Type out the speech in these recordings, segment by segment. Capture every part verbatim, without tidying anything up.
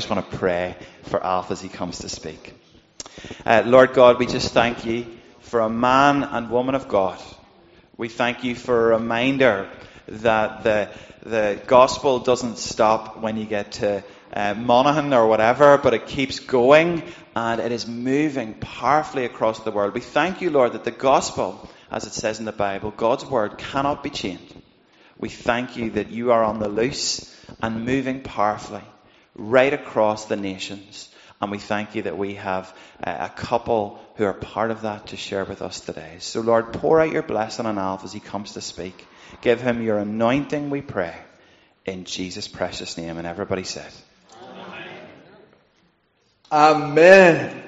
just want to pray for Alf as he comes to speak. Uh, Lord God, we just thank you for a man and woman of God. We thank you for a reminder that the the gospel doesn't stop when you get to uh, Monaghan or whatever, but it keeps going and it is moving powerfully across the world. We thank you, Lord, that the gospel, as it says in the Bible, God's word cannot be chained. We thank you that you are on the loose and moving powerfully right across the nations. And we thank you that we have uh, a couple who are part of that to share with us today. So Lord, pour out your blessing on Alf as he comes to speak. Give him your anointing, we pray, in Jesus' precious name. And everybody said, Amen. Amen.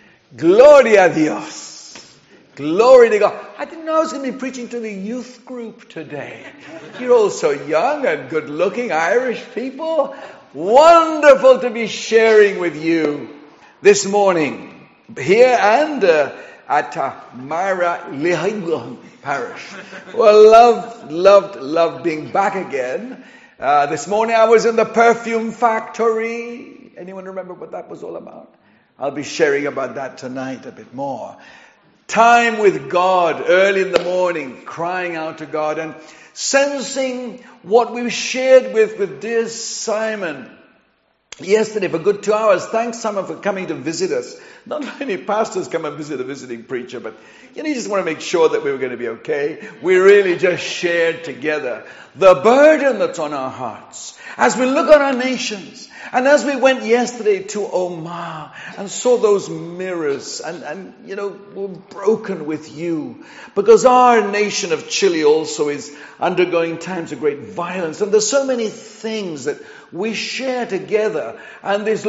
Gloria a Dios. Glory to God. I didn't know I was going to be preaching to the youth group today. You're all so young and good looking Irish people. Wonderful to be sharing with you this morning here and uh, at uh, Myra Lehigh Parish. Well, loved, loved, loved being back again. Uh, this morning I was in the perfume factory. Anyone remember what that was all about? I'll be sharing about that tonight a bit more. Time with God early in the morning, crying out to God and sensing what we shared with, with dear Simon yesterday for a good two hours. Thanks, Simon, for coming to visit us. Not many pastors come and visit a visiting preacher, but you know, you just want to make sure that we were going to be okay. We really just shared together the burden that's on our hearts as we look at our nations. And as we went yesterday to Omagh and saw those mirrors and, and, you know, were broken with you. Because our nation of Chile also is undergoing times of great violence. And there's so many things that we share together. And this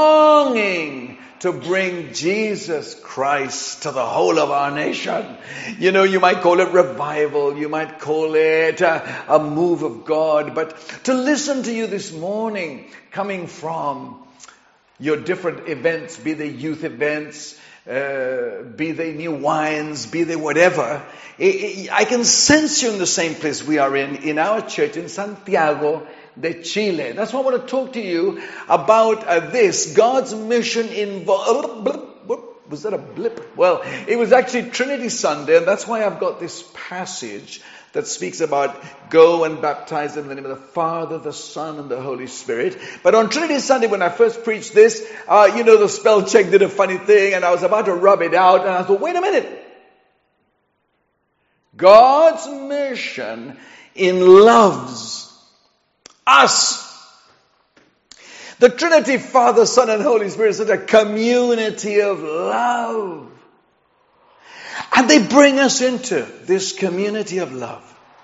longing to bring Jesus Christ to the whole of our nation. You know, you might call it revival. You might call it a, a move of God. But to listen to you this morning, coming from your different events, be they youth events, uh, be they new wines, be they whatever, it, it, I can sense you in the same place we are in, in our church in Santiago de Chile. That's why I want to talk to you about uh, this. God's mission involved. Was that a blip? Well, it was actually Trinity Sunday, and that's why I've got this passage that speaks about go and baptize them in the name of the Father, the Son, and the Holy Spirit. But on Trinity Sunday, when I first preached this, uh, you know, the spell check did a funny thing, and I was about to rub it out, and I thought, wait a minute. God's mission involves us. The Trinity, Father, Son, and Holy Spirit is such a community of love. And they bring us into this community of love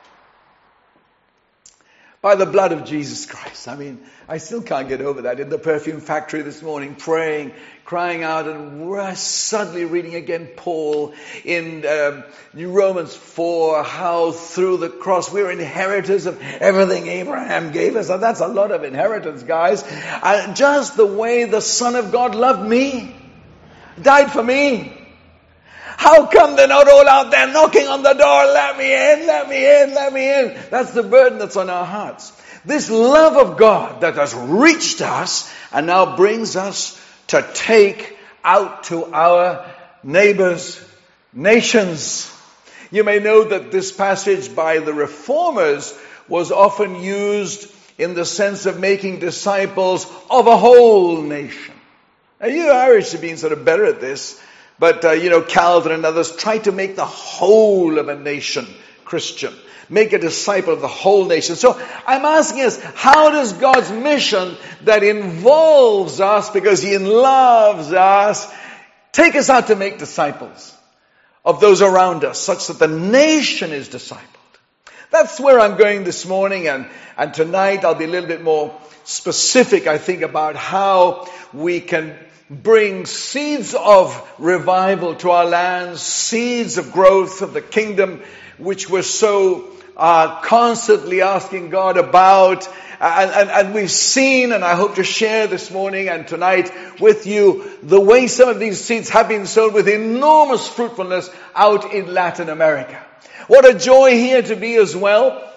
by the blood of Jesus Christ. I mean, I still can't get over that. In the perfume factory this morning, praying, crying out, and we're suddenly reading again Paul in um, Romans four, how through the cross we're inheritors of everything Abraham gave us. And that's a lot of inheritance, guys. And just the way the Son of God loved me, died for me. How come they're not all out there knocking on the door? Let me in, let me in, let me in. That's the burden that's on our hearts. This love of God that has reached us and now brings us to take out to our neighbors, nations. You may know that this passage by the Reformers was often used in the sense of making disciples of a whole nation. Now, you Irish have been sort of better at this. But, uh, you know, Calvin and others try to make the whole of a nation Christian. Make a disciple of the whole nation. So I'm asking us, how does God's mission that involves us, because He loves us, take us out to make disciples of those around us, such that the nation is discipled? That's where I'm going this morning, and, and tonight I'll be a little bit more specific, I think, about how we can bring seeds of revival to our lands, seeds of growth of the kingdom, which we're so uh, constantly asking God about. And, and, and we've seen, and I hope to share this morning and tonight with you, the way some of these seeds have been sown with enormous fruitfulness out in Latin America. What a joy here to be as well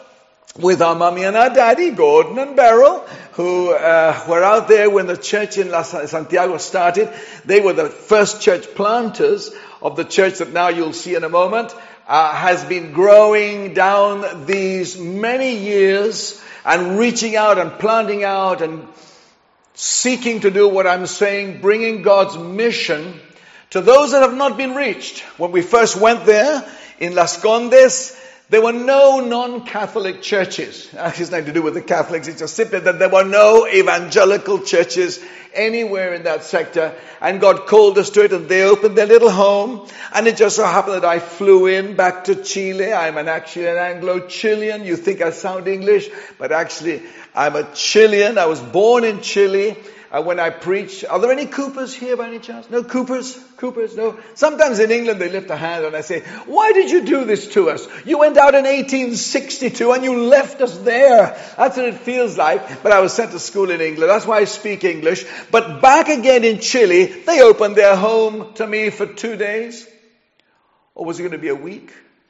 with our mummy and our daddy, Gordon and Beryl, who uh, were out there when the church in La Santiago started. They were the first church planters of the church that now you'll see in a moment, uh, has been growing down these many years and reaching out and planting out and seeking to do what I'm saying, bringing God's mission to those that have not been reached. When we first went there in Las Condes, there were no non-Catholic churches. It has nothing to do with the Catholics. It's just simply that there were no evangelical churches anywhere in that sector. And God called us to it, and they opened their little home. And it just so happened that I flew in back to Chile. I'm an actually an Anglo-Chilean. You think I sound English, but actually I'm a Chilean. I was born in Chile. Uh, when I preach, are there any Coopers here by any chance? No Coopers? Coopers? No? Sometimes in England they lift a hand and I say, why did you do this to us? You went out in eighteen sixty-two and you left us there. That's what it feels like. But I was sent to school in England. That's why I speak English. But back again in Chile, they opened their home to me for two days. Or was it going to be a week?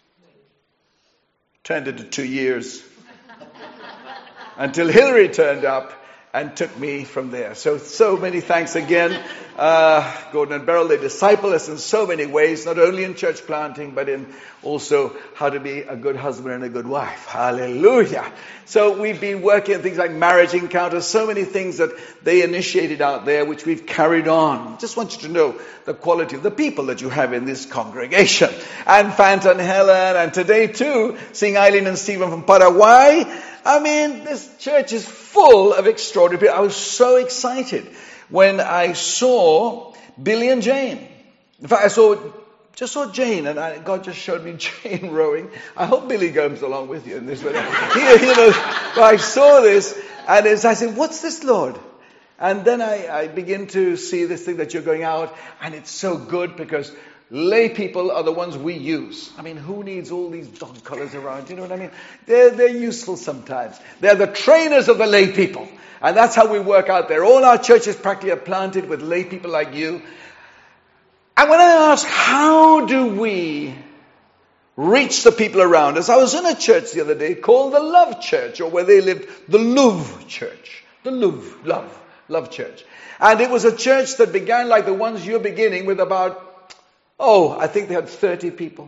Turned into two years. Until Hillary turned up and took me from there. So, so many thanks again. Uh, Gordon and Beryl, they disciple us in so many ways, not only in church planting, but in also how to be a good husband and a good wife. Hallelujah. So we've been working on things like marriage encounters, so many things that they initiated out there, which we've carried on. Just want you to know the quality of the people that you have in this congregation. And Fanta and Helen, and today too, seeing Eileen and Stephen from Paraguay. I mean, this church is full of extraordinary people. I was so excited when I saw Billy and Jane. In fact, I saw, just saw Jane, and I, God just showed me Jane rowing. I hope Billy comes along with you in this one. you, you know, I saw this, and as I said, what's this, Lord? And then I, I begin to see this thing that you're going out, and it's so good because lay people are the ones we use. I mean, who needs all these dog collars around? You know what I mean? They're, they're useful sometimes. They're the trainers of the lay people. And that's how we work out there. All our churches practically are planted with lay people like you. And when I ask, how do we reach the people around us? I was in a church the other day called the Love Church, or where they lived, the Louvre Church. The Louvre, Love, Love Church. And it was a church that began like the ones you're beginning with about Oh, I think they had thirty people.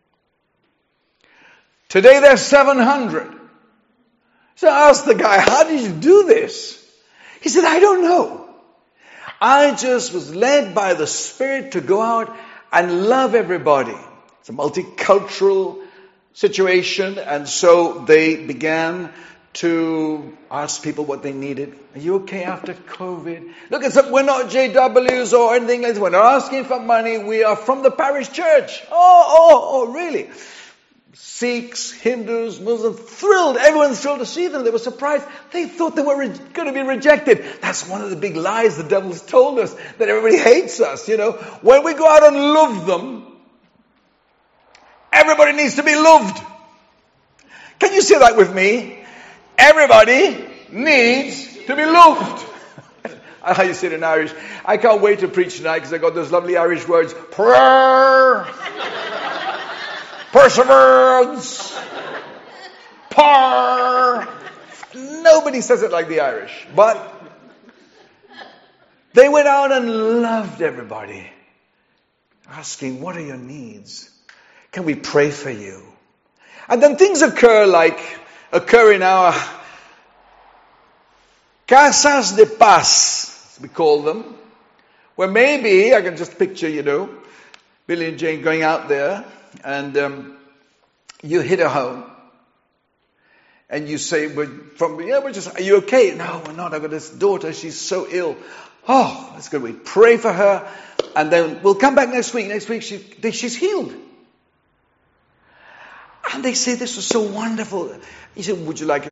Today there's seven hundred. So I asked the guy, how did you do this? He said, I don't know. I just was led by the Spirit to go out and love everybody. It's a multicultural situation, and so they began to ask people what they needed. Are you okay after COVID? Look, it's a, we're not J Ws or anything like that. We're not asking for money. We are from the parish church. Oh, oh, oh, really? Sikhs, Hindus, Muslims, thrilled. Everyone's thrilled to see them. They were surprised. They thought they were re- going to be rejected. That's one of the big lies the devil's told us, that everybody hates us, you know. When we go out and love them, everybody needs to be loved. Can you say that with me? Everybody needs to be loved. How you say it in Irish. I can't wait to preach tonight because I got those lovely Irish words. Prayer. Perseverance. Par. Nobody says it like the Irish. But they went out and loved everybody. Asking, what are your needs? Can we pray for you? And then things occur like occur in our casas de paz, as we call them, where maybe, I can just picture, you know, Billy and Jane going out there, and um, you hit a home, and you say, we're from, yeah, we're just, are you okay? No, we're not. I've got this daughter, she's so ill. Oh, that's good. We pray for her, and then we'll come back next week. Next week, she, she's healed. And they say, this was so wonderful. He said, would you like a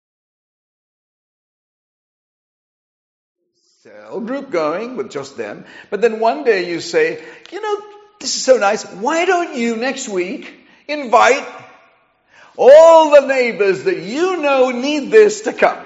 cell group going with just them? But then one day you say, you know, this is so nice. Why don't you next week invite all the neighbors that you know need this to come?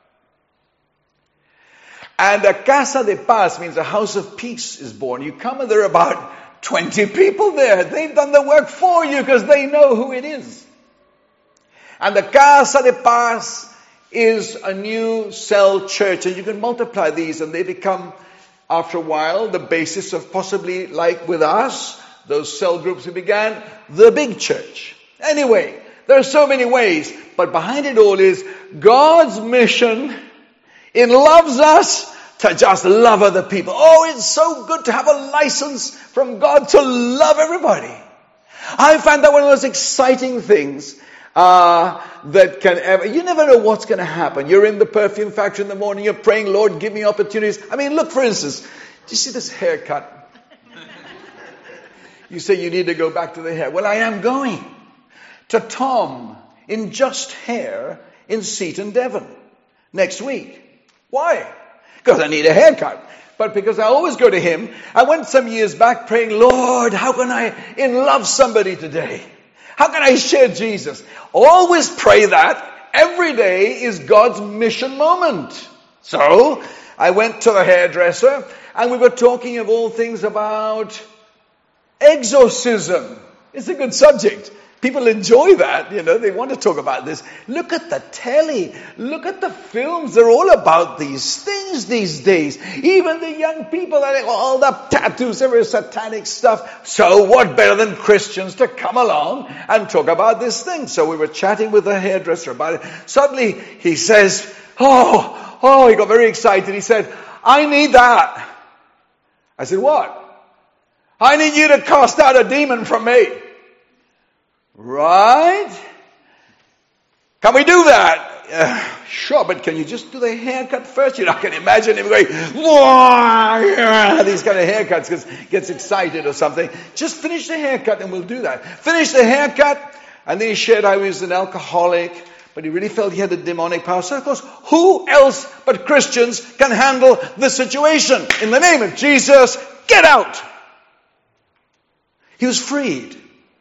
And a Casa de Paz means a house of peace is born. You come and there are about twenty people there. They've done the work for you because they know who it is. And the Casa de Paz is a new cell church. And you can multiply these and they become, after a while, the basis of possibly, like with us, those cell groups who began, the big church. Anyway, there are so many ways. But behind it all is God's mission. It loves us to just love other people. Oh, it's so good to have a license from God to love everybody. I find that one of those exciting things uh, that can ever, you never know what's going to happen. You're in the perfume factory in the morning, you're praying, Lord, give me opportunities. I mean, look, for instance, do you see this haircut? You say you need to go back to the hair. Well, I am going to Tom in Just Hair in Seaton, Devon next week. Why? Because I need a haircut. But because I always go to him, I went some years back praying, Lord, how can I in love somebody today? How can I share Jesus? Always pray that. Every day is God's mission moment. So, I went to the hairdresser and we were talking of all things about exorcism. It's a good subject. People enjoy that, you know, they want to talk about this. Look at the telly. Look at the films. They're all about these things these days. Even the young people, all the tattoos, every satanic stuff. So what better than Christians to come along and talk about this thing? So we were chatting with the hairdresser about it. Suddenly he says, oh, oh, he got very excited. He said, I need that. I said, what? I need you to cast out a demon from me. Right? Can we do that? Uh, sure, but can you just do the haircut first? You know, I can imagine him going, yeah, these kind of haircuts because he gets excited or something. Just finish the haircut and we'll do that. Finish the haircut, and then he shared how he was an alcoholic, but he really felt he had a demonic power. So of course, who else but Christians can handle the situation? In the name of Jesus, get out! He was freed.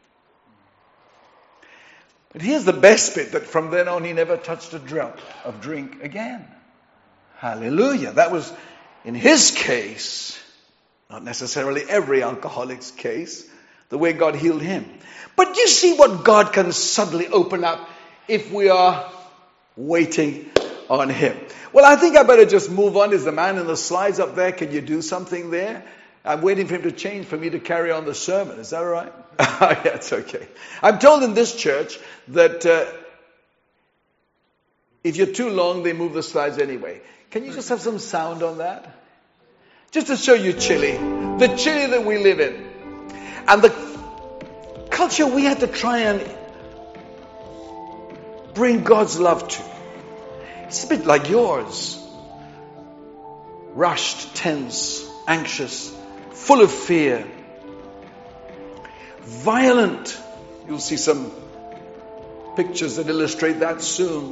But here's the best bit, that from then on he never touched a drop of drink again. Hallelujah. That was, in his case, not necessarily every alcoholic's case, the way God healed him. But you see what God can suddenly open up if we are waiting on him. Well, I think I better just move on. Is the man in the slides up there? Can you do something there? I'm waiting for him to change for me to carry on the sermon. Is that all right? Yeah, it's okay. I'm told in this church that uh, if you're too long, they move the slides anyway. Can you just have some sound on that? Just to show you Chile. The Chile that we live in. And the culture we had to try and bring God's love to. It's a bit like yours. Rushed, tense, anxious, full of fear, violent. You'll see some pictures that illustrate that soon.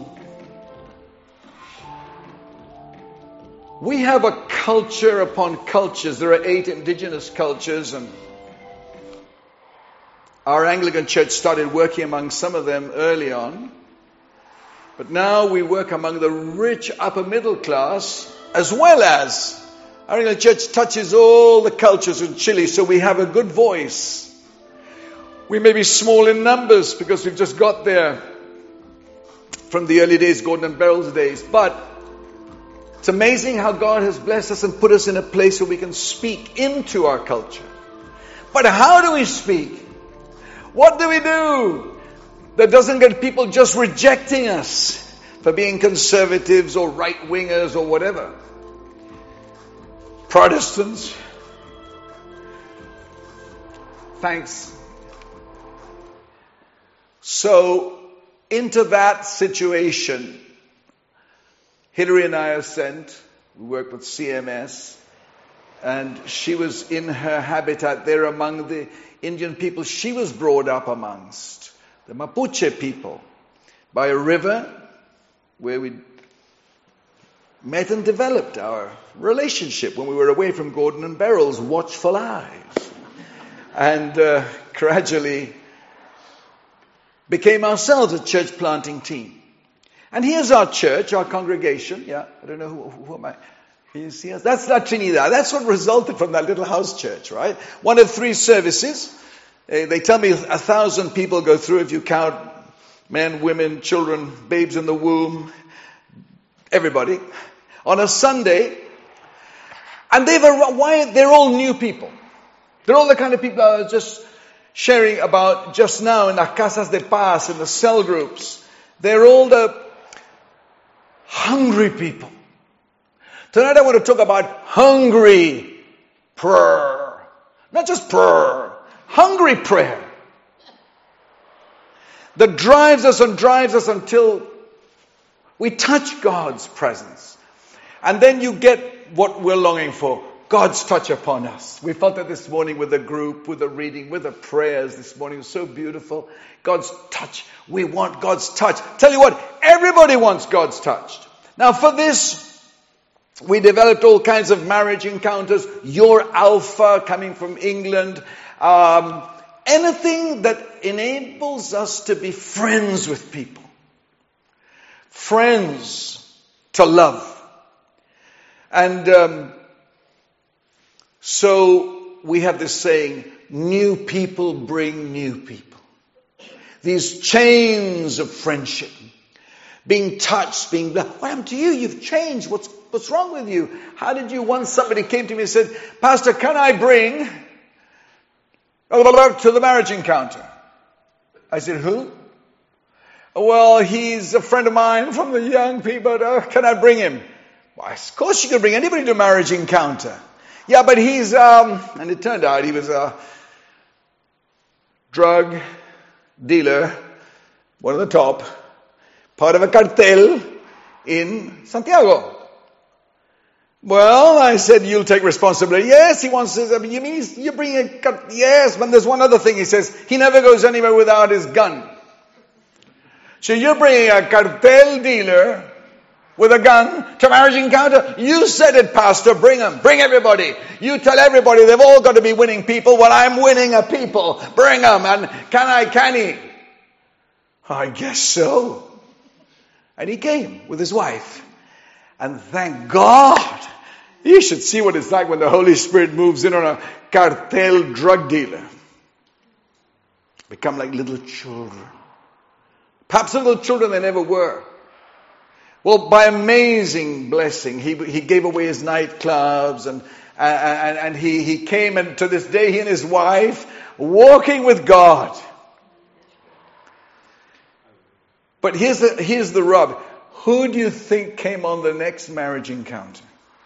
We have a culture upon cultures. There are eight indigenous cultures, and our Anglican church started working among some of them early on. But now we work among the rich upper middle class, as well as our Anglican church touches all the cultures in Chile, so we have a good voice. We may be small in numbers because we've just got there from the early days, Gordon and Beryl's days. But it's amazing how God has blessed us and put us in a place where we can speak into our culture. But how do we speak? What do we do that doesn't get people just rejecting us for being conservatives or right-wingers or whatever? Protestants. Thanks. So, into that situation, Hillary and I are sent. We work with C M S. And she was in her habitat there among the Indian people she was brought up amongst, the Mapuche people, by a river where we met and developed our relationship when we were away from Gordon and Beryl's watchful eyes. And uh, gradually became ourselves a church planting team. And here's our church, our congregation. Yeah, I don't know who, who am I. Can you see us? That's La Trinidad. That's what resulted from that little house church, right? One of three services. Uh, they tell me a thousand people go through if you count Men, women, children, babes in the womb, everybody, on a Sunday. And they've arrived, they're all new people. They're all the kind of people I was just sharing about just now in the Casas de Paz, in the cell groups. They're all the hungry people. Tonight I want to talk about hungry prayer. Not just prayer, hungry prayer. That drives us and drives us until we touch God's presence. And then you get what we're longing for. God's touch upon us. We felt it this morning with the group, with the reading, with the prayers this morning. It was so beautiful. God's touch. We want God's touch. Tell you what, everybody wants God's touch. Now for this, we developed all kinds of marriage encounters. Your Alpha coming from England. Um, anything that enables us to be friends with people. Friends to love. And um, so we have this saying, new people bring new people. These chains of friendship. Being touched, being blessed. What happened to you? You've changed. What's, what's wrong with you? How did you, once somebody came to me and said, Pastor, can I bring to the marriage encounter? I said, who? Well, he's a friend of mine from the young people. Uh, can I bring him? Well, of course you can bring anybody to a marriage encounter. Yeah, but he's, um, and it turned out he was a drug dealer, one of the top, part of a cartel in Santiago. Well, I said, you'll take responsibility. Yes, he wants to, I mean, you mean you bring a, yes, but there's one other thing he says, he never goes anywhere without his gun. So you're bringing a cartel dealer with a gun to marriage encounter? You said it, Pastor. Bring them. Bring everybody. You tell everybody they've all got to be winning people. Well, I'm winning a people. Bring them. And can I, can he? I guess so. And he came with his wife. And thank God. You should see what it's like when the Holy Spirit moves in on a cartel drug dealer. Become like little children. Perhaps little children they never were. Well, by amazing blessing, he he gave away his nightclubs and and, and he, he came, and to this day he and his wife walking with God. But here's the, here's the rub. Who do you think came on the next marriage encounter?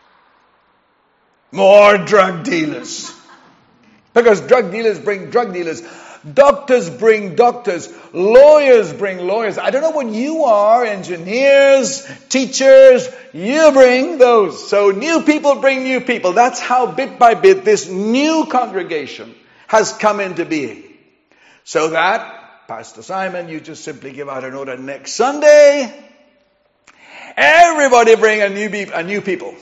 More drug dealers. Because drug dealers bring drug dealers. Doctors bring doctors. Lawyers bring lawyers. I don't know what you are. Engineers, teachers. You bring those. So new people bring new people. That's how bit by bit this new congregation has come into being. So that, Pastor Simon, you just simply give out an order next Sunday. Everybody bring a new, be- a new people.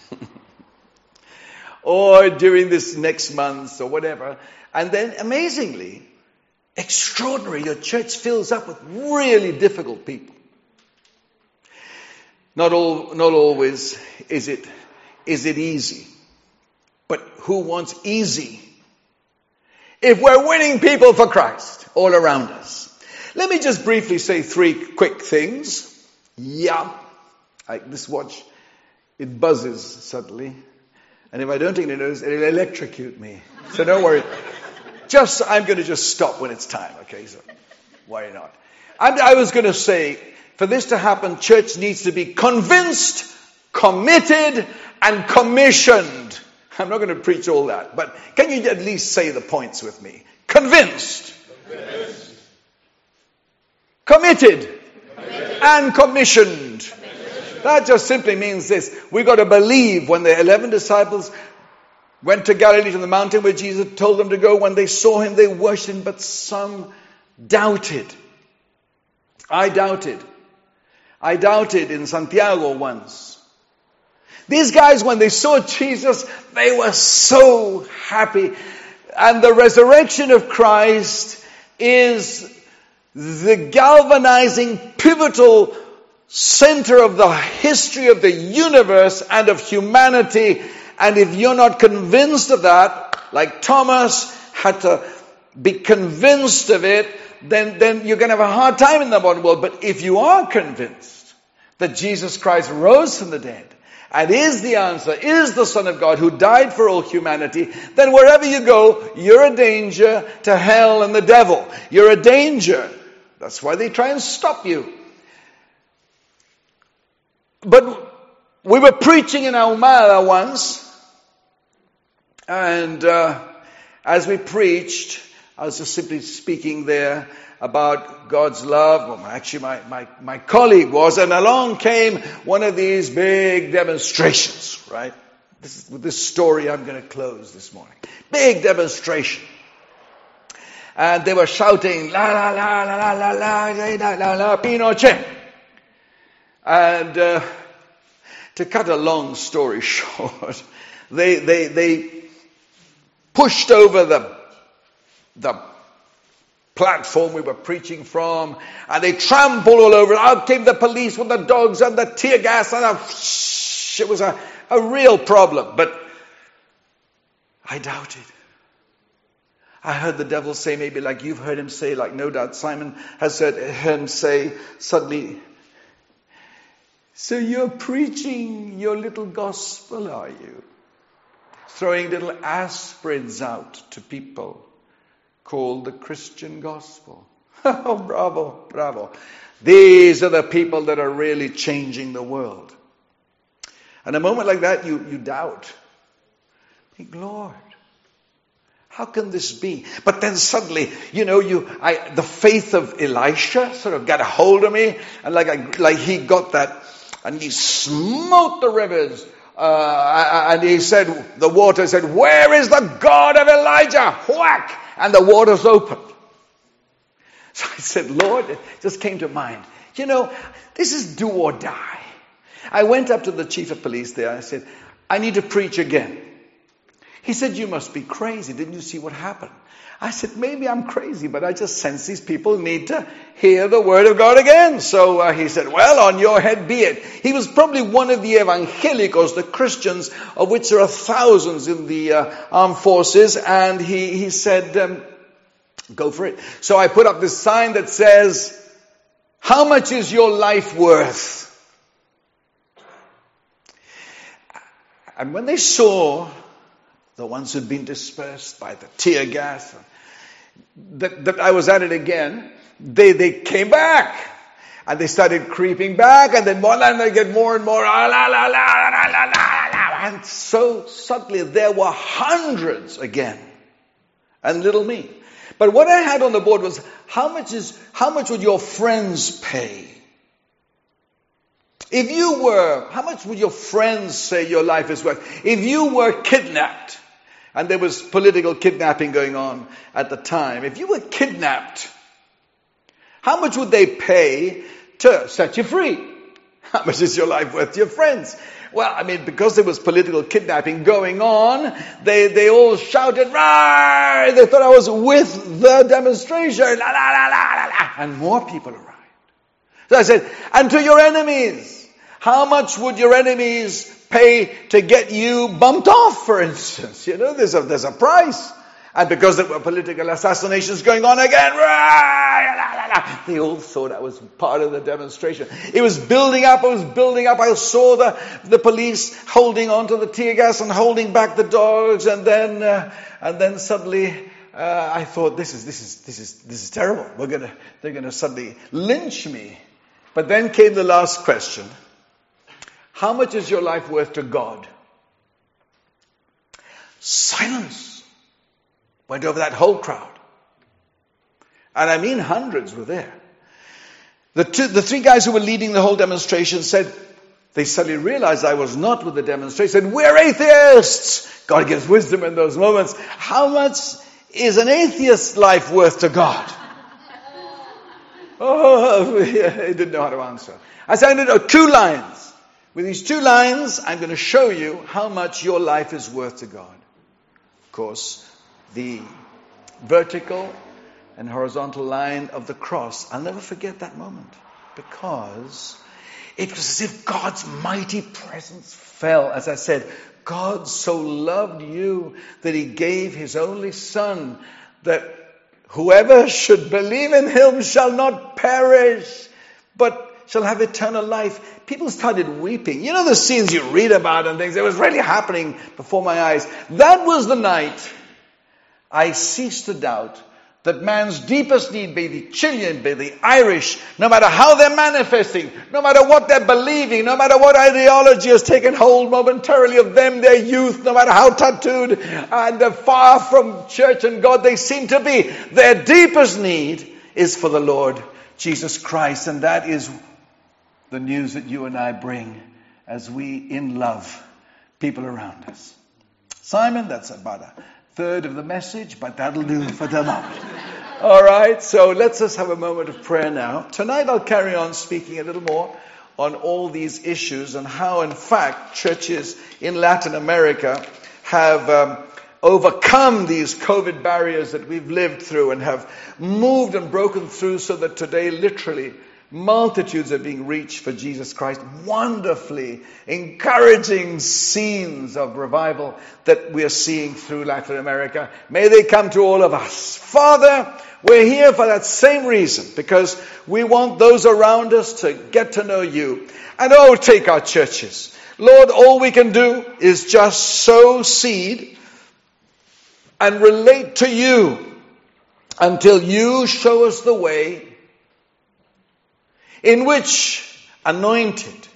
Or during this next month or whatever. And then amazingly, extraordinary, your church fills up with really difficult people. Not all, not always is it, is it easy. But who wants easy? If we're winning people for Christ all around us. Let me just briefly say three quick things. Yeah. I, this watch, it buzzes suddenly. And if I don't take notice, it'll electrocute me. So don't worry. Just, I'm going to just stop when it's time. Okay, so why not? I'm, I was going to say, for this to happen, church needs to be convinced, committed, and commissioned. I'm not going to preach all that, but can you at least say the points with me? Convinced, convinced. Committed, committed, and commissioned. commissioned. That just simply means this. We've got to believe when the eleven disciples went to Galilee to the mountain where Jesus told them to go. When they saw him, they worshipped him, but some doubted. I doubted. I doubted in Santiago once. These guys, when they saw Jesus, they were so happy. And the resurrection of Christ is the galvanizing, pivotal center of the history of the universe and of humanity. And if you're not convinced of that, like Thomas had to be convinced of it, then, then you're going to have a hard time in the modern world. But if you are convinced that Jesus Christ rose from the dead and is the answer, is the Son of God who died for all humanity, then wherever you go, you're a danger to hell and the devil. You're a danger. That's why they try and stop you. But we were preaching in Ahumada once, and uh, as we preached, I was just simply speaking there about God's love. Well, actually, my, my, my colleague was, and along came one of these big demonstrations, right? This is with this story I'm going to close this morning. Big demonstration. And they were shouting, la la la la la la la la la la Pinochet. And uh, to cut a long story short, they they they pushed over the the platform we were preaching from, and they trampled all over it. Out came the police with the dogs and the tear gas, and a, it was a, a real problem. But I doubted. I heard the devil say, maybe like you've heard him say, like no doubt Simon has heard him say suddenly, so you're preaching your little gospel, are you? Throwing little aspirins out to people called the Christian gospel. Oh, bravo, bravo. These are the people that are really changing the world. And a moment like that, you, you doubt. Think, Lord, how can this be? But then suddenly, you know, you, I, the faith of Elisha sort of got a hold of me, and like, I, like he got that, and he smote the rivers. Uh, and he said, the water said, where is the God of Elijah? Whack! And the waters opened. So I said, Lord, it just came to mind. You know, this is do or die. I went up to the chief of police there. I said, I need to preach again. He said, you must be crazy. Didn't you see what happened? I said, maybe I'm crazy, but I just sense these people need to hear the word of God again. So uh, he said, well, on your head be it. He was probably one of the evangelicals, the Christians, of which there are thousands in the uh, armed forces. And he, he said, um, go for it. So I put up this sign that says, how much is your life worth? And when they saw the ones who'd been dispersed by the tear gas, that, that I was at it again, they, they came back. And they started creeping back, and then more and they get more and more, la, la, la, la, la, la, la. And so suddenly there were hundreds again. And little me. But what I had on the board was, how much is, how much would your friends pay? If you were, how much would your friends say your life is worth? If you were kidnapped, and there was political kidnapping going on at the time. If you were kidnapped, how much would they pay to set you free? How much is your life worth to your friends? Well, I mean, because there was political kidnapping going on, they, they all shouted, "Rawr!" They thought I was with the demonstration. La, la, la, la, la, la. And more people arrived. So I said, and to your enemies, how much would your enemies pay to get you bumped off, for instance? You know, there's a, there's a price. And because there were political assassinations going on again, they all thought I was part of the demonstration. It was building up, it was building up. I saw the, the police holding on to the tear gas and holding back the dogs. And then, uh, and then suddenly, uh, I thought, this is, this is, this is, this is terrible. We're gonna, they're gonna suddenly lynch me. But then came the last question. How much is your life worth to God? Silence went over that whole crowd. And I mean hundreds were there. The two, the three guys who were leading the whole demonstration said, they suddenly realized I was not with the demonstration, said, we're atheists. God gives wisdom in those moments. How much is an atheist's life worth to God? Oh, yeah, he didn't know how to answer. I said, I know two lines. With these two lines, I'm going to show you how much your life is worth to God. Of course, the vertical and horizontal line of the cross. I'll never forget that moment. Because it was as if God's mighty presence fell. As I said, God so loved you that He gave His only Son, that whoever should believe in him shall not perish, but shall have eternal life. People started weeping. You know the scenes you read about and things. It was really happening before my eyes. That was the night I ceased to doubt that man's deepest need, be the Chilean, be the Irish, no matter how they're manifesting, no matter what they're believing, no matter what ideology has taken hold momentarily of them, their youth, no matter how tattooed and far from church and God they seem to be, their deepest need is for the Lord Jesus Christ. And that is the news that you and I bring as we, in love, people around us. Simon, that's about a third of the message, but that'll do for the moment. All right, so let's just have a moment of prayer now. Tonight I'll carry on speaking a little more on all these issues and how, in fact, churches in Latin America have um, overcome these COVID barriers that we've lived through and have moved and broken through so that today, literally, multitudes are being reached for Jesus Christ. Wonderfully encouraging scenes of revival that we are seeing through Latin America. May they come to all of us. Father, we're here for that same reason, because we want those around us to get to know you. And oh, take our churches. Lord, all we can do is just sow seed and relate to you until you show us the way in which, anointed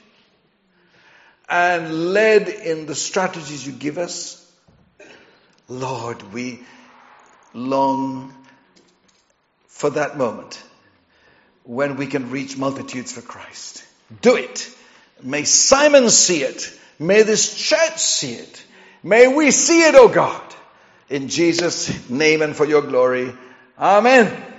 and led in the strategies you give us, Lord, we long for that moment when we can reach multitudes for Christ. Do it. May Simon see it. May this church see it. May we see it, O God. In Jesus' name and for your glory. Amen.